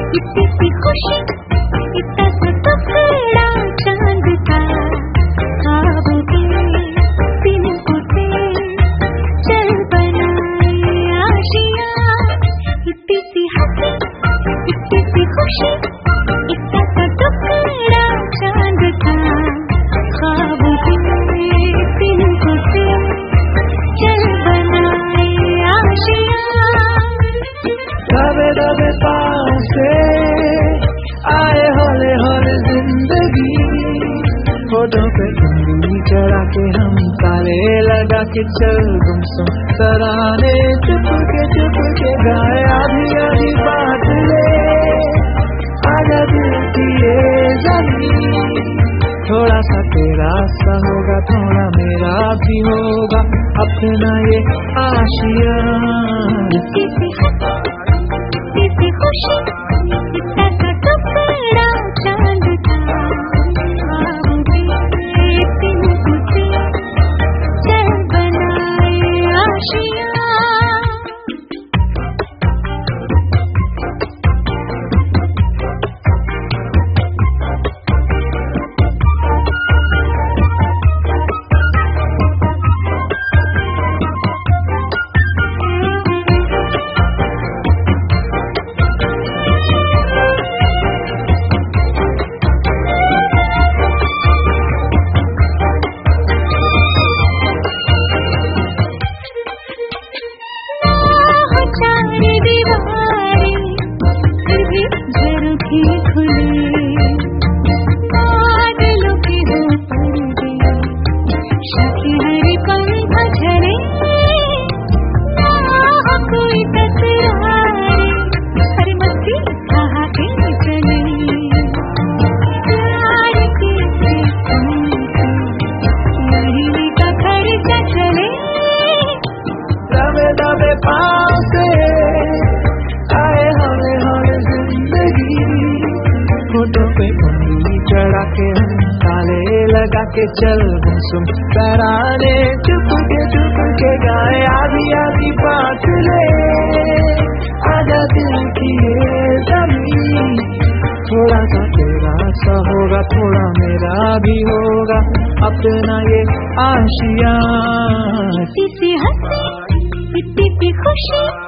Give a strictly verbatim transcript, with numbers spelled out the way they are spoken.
इतनी सी खुशी, इतना सा टुकड़ा चांद का, ख्वाबों के तिनकों से चल बनाए आशियाँ। इतनी सी हंसी, इतनी सी खुशी, इतना सा टुकड़ा चांद का, ख्वाबों के तिनकों से चल बनाए आशियाँ। दबे दबे पाँव से आए हौले हौले जिंदगी, होठों पे उंगली चढ़ा के हम ताले लगा के चल गुमसुम तराने चुप के चुप के गाए आधी आधी बात ले आजा दिल की ये ज़मीं। थोड़ा सा तेरा सा होगा, थोड़ा मेरा भी होगा, अपना ये आशियाँ। इतनी सी हंसी, इतनी सी खुशी, इतना सा टुकड़ा चांद का, ख्वाबों के तिनकों से चल बनाए आशियाँ। दबे पाँव से आए हौले हौले जिंदगी, होठों पे उंगली चढ़ा के हम ताले लगा के चल गुमसुम तराने चुप के चुप के गाए आधी आधी बात ले आजा दिल की ये ज़मीं। थोड़ा सा तेरा सा होगा, थोड़ा मेरा भी होगा, अपना ये आशियाँ। इतनी सी हंसी, इतनी सी खुशी,